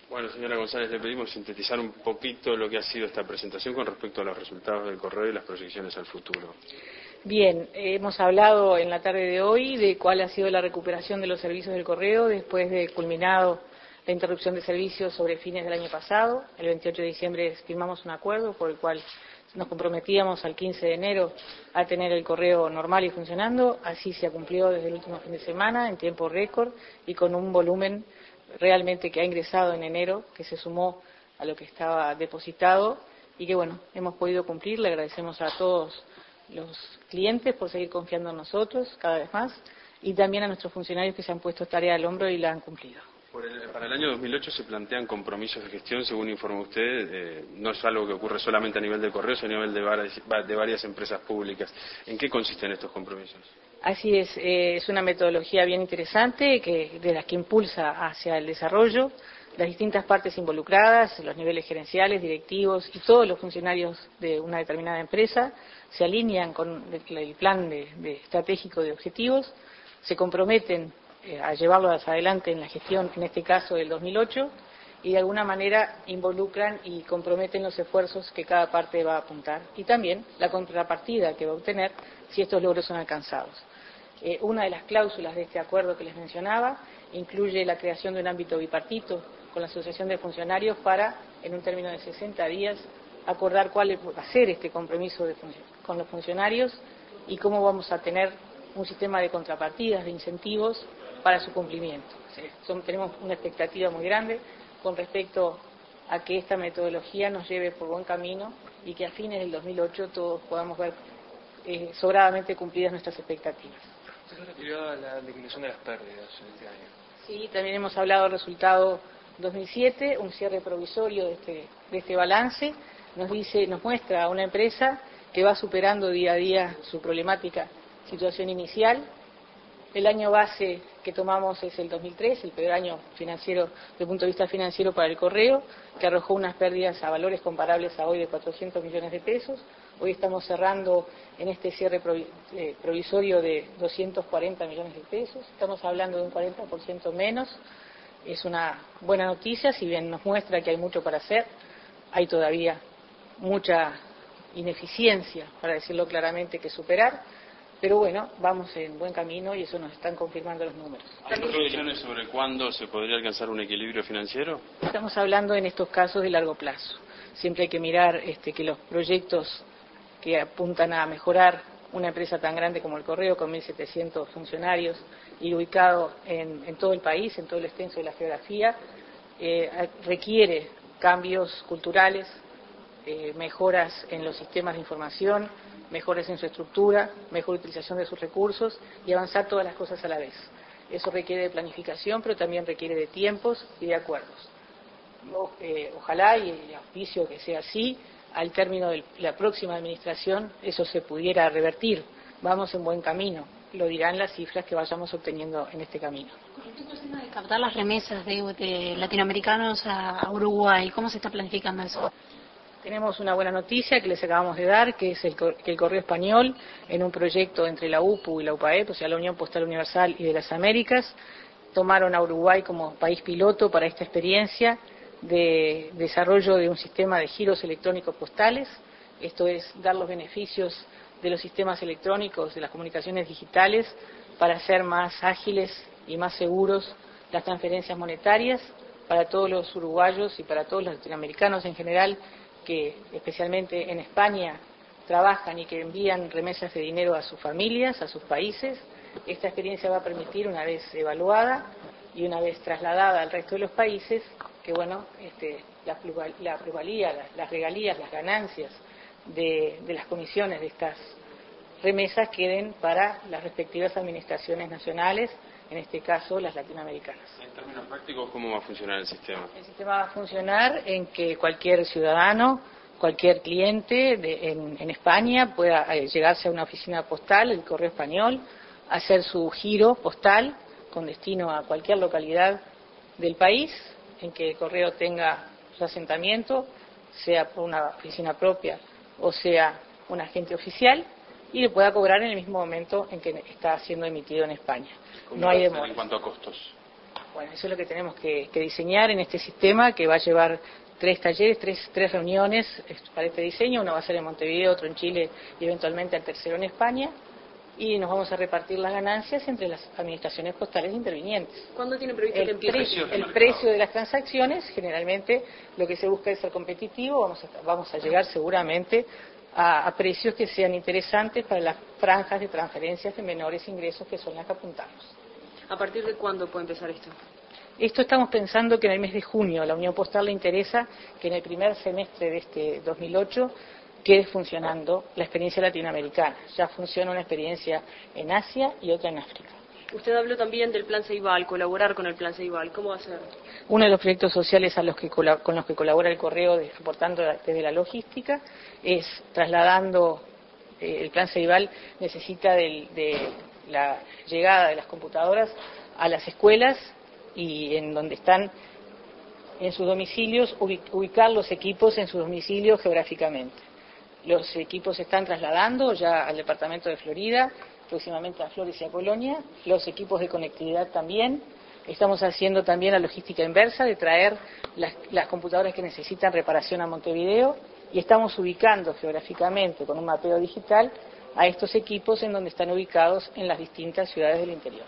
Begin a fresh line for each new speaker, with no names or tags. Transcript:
Bueno, señora González, le pedimos sintetizar un poquito lo que ha sido esta presentación con respecto a los resultados del correo y las proyecciones al futuro.
Bien, hemos hablado en la tarde de hoy de cuál ha sido la recuperación de los servicios del correo después de culminado la interrupción de servicios sobre fines del año pasado. El 28 de diciembre firmamos un acuerdo por el cual nos comprometíamos al 15 de enero a tener el correo normal y funcionando. Así se ha cumplido desde el último fin de semana, en tiempo récord y con un volumen realmente que ha ingresado en enero, que se sumó a lo que estaba depositado y que, bueno, hemos podido cumplir. Le agradecemos a todos los clientes por seguir confiando en nosotros cada vez más y también a nuestros funcionarios que se han puesto tarea al hombro y la han cumplido.
Para el año 2008 se plantean compromisos de gestión, según informó usted, no es algo que ocurre solamente a nivel de correos, sino a nivel de varias empresas públicas. ¿En qué consisten estos compromisos?
Así es una metodología bien interesante de las que impulsa hacia el desarrollo. Las distintas partes involucradas, los niveles gerenciales, directivos y todos los funcionarios de una determinada empresa se alinean con el plan estratégico de objetivos, se comprometen a llevarlo hacia adelante en la gestión, en este caso del 2008, y de alguna manera involucran y comprometen los esfuerzos que cada parte va a apuntar y también la contrapartida que va a obtener si estos logros son alcanzados. Una de las cláusulas de este acuerdo que les mencionaba incluye la creación de un ámbito bipartito con la Asociación de Funcionarios para, en un término de 60 días, acordar cuál va a ser este compromiso con los funcionarios y cómo vamos a tener un sistema de contrapartidas, de incentivos para su cumplimiento. Tenemos una expectativa muy grande con respecto a que esta metodología nos lleve por buen camino y que a fines del 2008 todos podamos ver sobradamente cumplidas nuestras expectativas.
¿Usted se refirió a la disminución de las pérdidas en este año?
Sí, también hemos hablado del resultado 2007, un cierre provisorio de este balance. Nos muestra a una empresa que va superando día a día su problemática situación inicial. El año base que tomamos es el 2003, el peor año financiero desde el punto de vista financiero para el correo, que arrojó unas pérdidas a valores comparables a hoy de 400 millones de pesos. Hoy estamos cerrando en este cierre provisorio de 240 millones de pesos. Estamos hablando de un 40% menos. Es una buena noticia, si bien nos muestra que hay mucho para hacer, hay todavía mucha ineficiencia, para decirlo claramente, que superar. Pero bueno, vamos en buen camino y eso nos están confirmando los números.
¿Hay proyecciones sobre cuándo se podría alcanzar un equilibrio financiero?
Estamos hablando en estos casos de largo plazo. Siempre hay que mirar que los proyectos que apuntan a mejorar una empresa tan grande como el Correo, con 1.700 funcionarios y ubicado en todo el país, en todo el extenso de la geografía, requiere cambios culturales, mejoras en los sistemas de información, mejoras en su estructura, mejor utilización de sus recursos y avanzar todas las cosas a la vez. Eso requiere de planificación, pero también requiere de tiempos y de acuerdos. Ojalá, y el auspicio que sea así, al término de la próxima administración eso se pudiera revertir. Vamos en buen camino, lo dirán las cifras que vayamos obteniendo en este camino.
Con respecto al tema de captar las remesas de latinoamericanos a Uruguay, ¿cómo se está planificando eso?
Tenemos una buena noticia que les acabamos de dar, que es que el Correo Español, en un proyecto entre la UPU y la UPAEP, o sea, la Unión Postal Universal y de las Américas, tomaron a Uruguay como país piloto para esta experiencia de desarrollo de un sistema de giros electrónicos postales. Esto es dar los beneficios de los sistemas electrónicos, de las comunicaciones digitales, para hacer más ágiles y más seguros las transferencias monetarias para todos los uruguayos y para todos los latinoamericanos en general, que especialmente en España trabajan y que envían remesas de dinero a sus familias, a sus países. Esta experiencia va a permitir, una vez evaluada y una vez trasladada al resto de los países, que bueno, la plusvalía, las regalías, las ganancias de las comisiones de estas remesas queden para las respectivas administraciones nacionales, en este caso las latinoamericanas.
En términos prácticos, ¿cómo va a funcionar el sistema?
El sistema va a funcionar en que cualquier ciudadano, cualquier cliente en España pueda llegarse a una oficina postal, el Correo Español, hacer su giro postal con destino a cualquier localidad del país en que el correo tenga su asentamiento, sea por una oficina propia o sea un agente oficial, y le pueda cobrar en el mismo momento en que está siendo emitido en España. No hay demora.
¿En cuanto a costos?
Bueno, eso es lo que tenemos que diseñar en este sistema, que va a llevar 3 talleres, tres reuniones para este diseño. Uno va a ser en Montevideo, otro en Chile y eventualmente el tercero en España. Y nos vamos a repartir las ganancias entre las administraciones postales intervinientes.
¿Cuándo tiene previsto que empiece?
El precio de las transacciones, generalmente lo que se busca es ser competitivo. Vamos a llegar seguramente a precios que sean interesantes para las franjas de transferencias de menores ingresos, que son las que apuntamos.
¿A partir de cuándo puede empezar esto?
Esto estamos pensando que en el mes de junio a la Unión Postal le interesa que en el primer semestre de este 2008 quede funcionando la experiencia latinoamericana. Ya funciona una experiencia en Asia y otra en África.
Usted habló también del Plan Ceibal, colaborar con el Plan Ceibal. ¿Cómo va a ser?
Uno de los proyectos sociales con los que colabora el Correo, reportando desde la logística, es trasladando. El Plan Ceibal necesita de la llegada de las computadoras a las escuelas y en donde están en sus domicilios, ubicar los equipos en sus domicilios geográficamente. Los equipos se están trasladando ya al departamento de Florida, próximamente a Flores y a Colonia, los equipos de conectividad también. Estamos haciendo también la logística inversa de traer las computadoras que necesitan reparación a Montevideo y estamos ubicando geográficamente con un mapeo digital a estos equipos en donde están ubicados en las distintas ciudades del interior.